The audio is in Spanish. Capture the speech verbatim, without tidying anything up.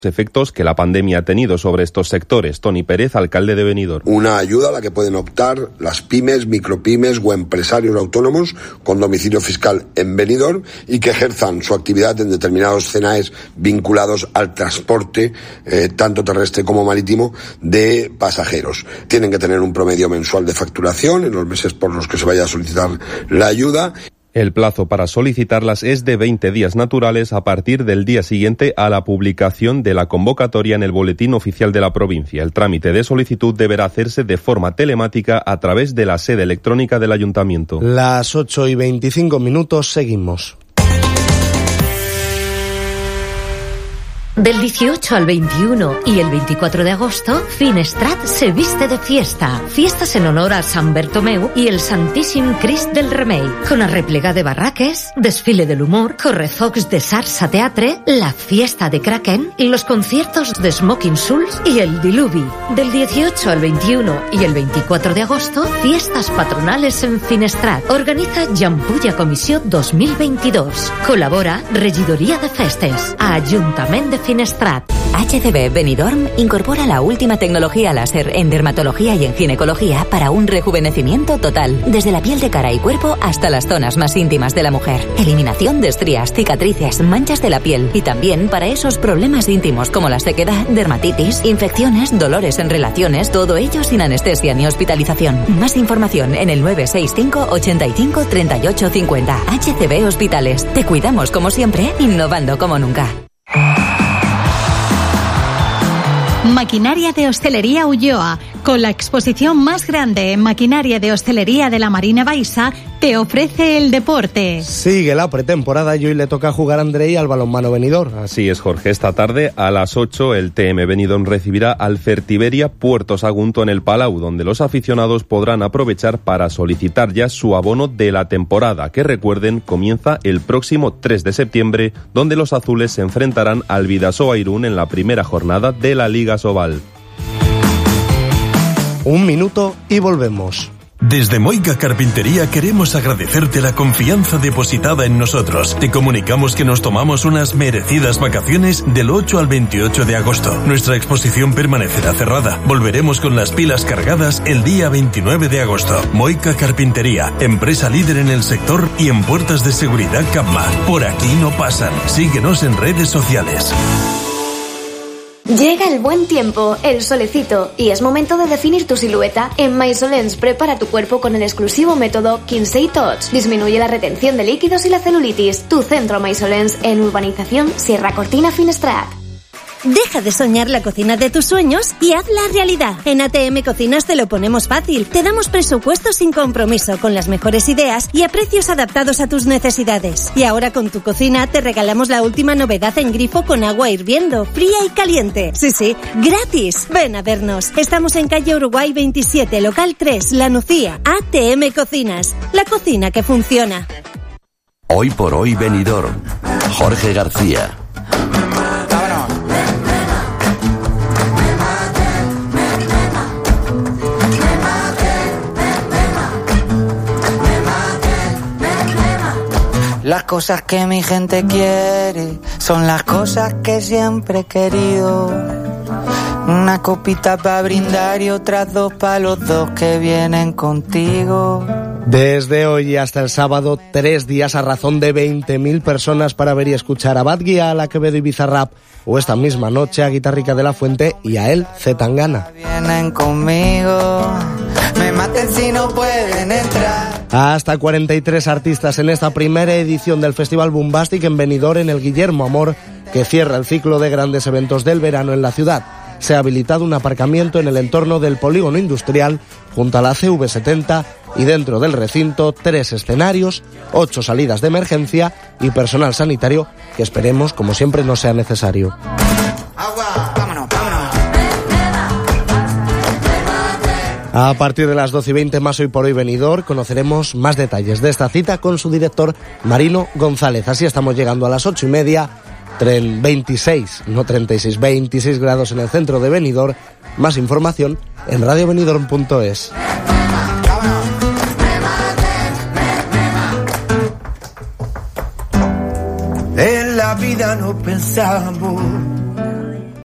efectos que la pandemia ha tenido sobre estos sectores. Toni Pérez, alcalde de Benidorm. Una ayuda a la que pueden optar las pymes, micropymes o empresarios autónomos con domicilio fiscal en Benidorm y que ejerzan su actividad en determinados C N A Es vinculados al transporte, eh, tanto terrestre como marítimo, de pasajeros. Tienen que tener un promedio mensual de facturación en los meses por los que se vaya a solicitar la ayuda. El plazo para solicitarlas es de veinte días naturales a partir del día siguiente a la publicación de la convocatoria en el Boletín Oficial de la provincia. El trámite de solicitud deberá hacerse de forma telemática a través de la sede electrónica del Ayuntamiento. Las ocho y veinticinco minutos, seguimos. Del dieciocho al veintiuno y el veinticuatro de agosto, Finestrat se viste de fiesta. Fiestas en honor a Sant Bertomeu y el Santíssim Crist del Remei. Con arreplega de barraques, desfile del humor, correfocs de Sarsa Teatre, la fiesta de Kraken y los conciertos de Smoking Souls y el Diluvi. Del dieciocho al veintiuno y el veinticuatro de agosto, fiestas patronales en Finestrat. Organiza Jampulla Comissió dos mil veintidós. Colabora Regidoria de Festes. Ayuntament de Finestrat. H C B Benidorm incorpora la última tecnología láser en dermatología y en ginecología para un rejuvenecimiento total, desde la piel de cara y cuerpo hasta las zonas más íntimas de la mujer. Eliminación de estrías, cicatrices, manchas de la piel y también para esos problemas íntimos como la sequedad, dermatitis, infecciones, dolores en relaciones, todo ello sin anestesia ni hospitalización. Más información en el nueve seis cinco, ochenta y cinco, treinta y ocho cincuenta. H C B Hospitales. Te cuidamos como siempre, innovando como nunca. Maquinaria de Hostelería Ulloa, con la exposición más grande en maquinaria de hostelería de la Marina Baixa, te ofrece el deporte. Sigue la pretemporada y hoy le toca jugar a Andrei al balonmano Benidorm. Así es, Jorge. Esta tarde a las ocho el T M Benidorm recibirá al Fertiberia Puerto Sagunto en el Palau, donde los aficionados podrán aprovechar para solicitar ya su abono de la temporada, que recuerden comienza el próximo tres de septiembre, donde los azules se enfrentarán al Bidasoa Irún en la primera jornada de la Liga Sobal. Un minuto y volvemos. Desde Moica Carpintería queremos agradecerte la confianza depositada en nosotros. Te comunicamos que nos tomamos unas merecidas vacaciones del ocho al veintiocho de agosto. Nuestra exposición permanecerá cerrada. Volveremos con las pilas cargadas el día veintinueve de agosto. Moica Carpintería, empresa líder en el sector y en puertas de seguridad Capma. Por aquí no pasan. Síguenos en redes sociales. Llega el buen tiempo, el solecito, y es momento de definir tu silueta. En Maisolens prepara tu cuerpo con el exclusivo método Kinsey Touch. Disminuye la retención de líquidos y la celulitis. Tu centro Maisolens en Urbanización Sierra Cortina Finestrat. Deja de soñar la cocina de tus sueños y hazla realidad. En A T M Cocinas te lo ponemos fácil. Te damos presupuestos sin compromiso, con las mejores ideas y a precios adaptados a tus necesidades. Y ahora con tu cocina te regalamos la última novedad en grifo con agua hirviendo, fría y caliente. Sí, sí, gratis. Ven a vernos. Estamos en calle Uruguay veintisiete, local tres, La Nucía. A T M Cocinas, la cocina que funciona. Hoy por hoy Benidorm. Jorge García. Las cosas que mi gente quiere son las cosas que siempre he querido. Una copita para brindar y otras dos para los dos que vienen contigo. Desde hoy hasta el sábado, tres días a razón de veinte mil personas para ver y escuchar a Bad Guía, a Quevedo y Bizarrap, o esta misma noche a Guitarrica de la Fuente y a él, Zetangana. Vienen conmigo, me maten si no pueden entrar. Hasta cuarenta y tres artistas en esta primera edición del Festival Bombastic en Benidorm, en el Guillermo Amor, que cierra el ciclo de grandes eventos del verano en la ciudad. Se ha habilitado un aparcamiento en el entorno del polígono industrial junto a la C V setenta y dentro del recinto tres escenarios, ocho salidas de emergencia y personal sanitario que esperemos, como siempre, no sea necesario. Agua, vámonos, vámonos. A partir de las doce y veinte más Hoy por Hoy Benidorm conoceremos más detalles de esta cita con su director Marino González. Así estamos llegando a las ocho y media. Tren veintiséis, no treinta y seis, veintiséis grados en el centro de Benidorm. Más información en radio benidorm punto es. En la vida no pensamos